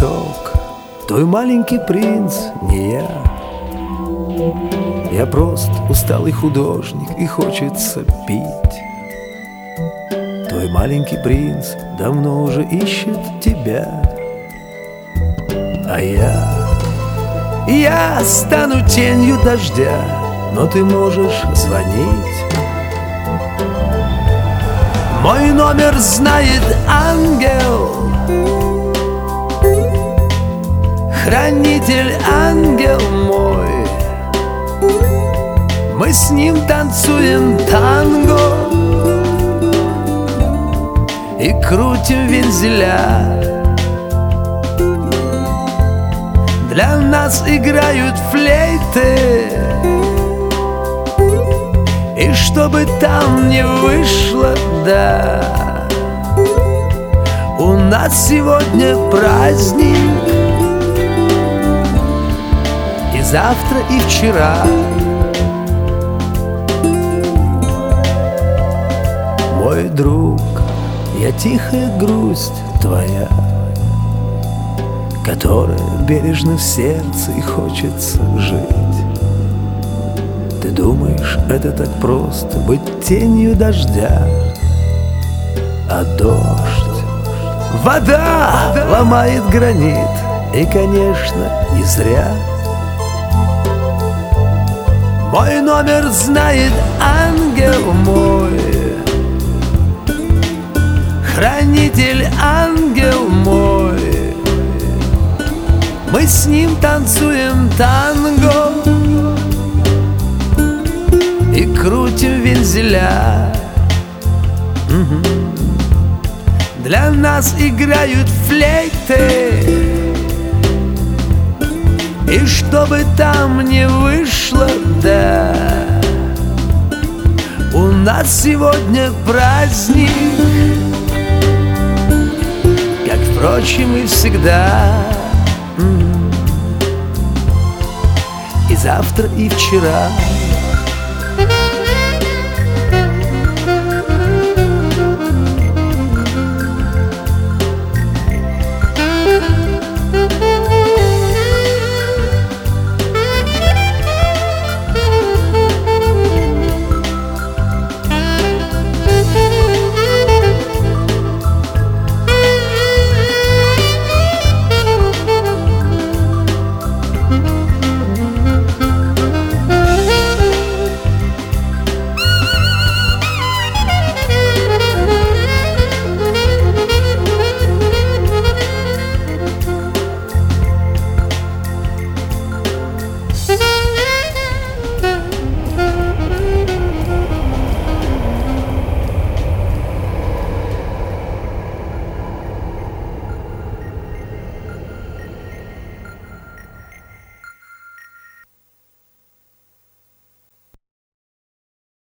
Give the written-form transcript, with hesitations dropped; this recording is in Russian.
цветок, твой маленький принц не я. Я просто усталый художник, и хочется пить. Твой маленький принц давно уже ищет тебя. А я стану тенью дождя, но ты можешь звонить. Мой номер знает ангел, хранитель, ангел мой. Мы с ним танцуем танго и крутим вензеля. Для нас играют флейты, и чтобы там не вышло, да, у нас сегодня праздник. И завтра, и вчера. Мой друг, я тихая грусть твоя, которая бережно в сердце и хочется жить. Ты думаешь, это так просто быть тенью дождя? А дождь, вода ломает гранит, и, конечно, не зря. Мой номер знает ангел мой, хранитель, ангел мой. Мы с ним танцуем танго и крутим вензеля. Для нас играют флейты, и чтобы там не вышло, да, у нас сегодня праздник, как, впрочем, и всегда. И завтра, и вчера.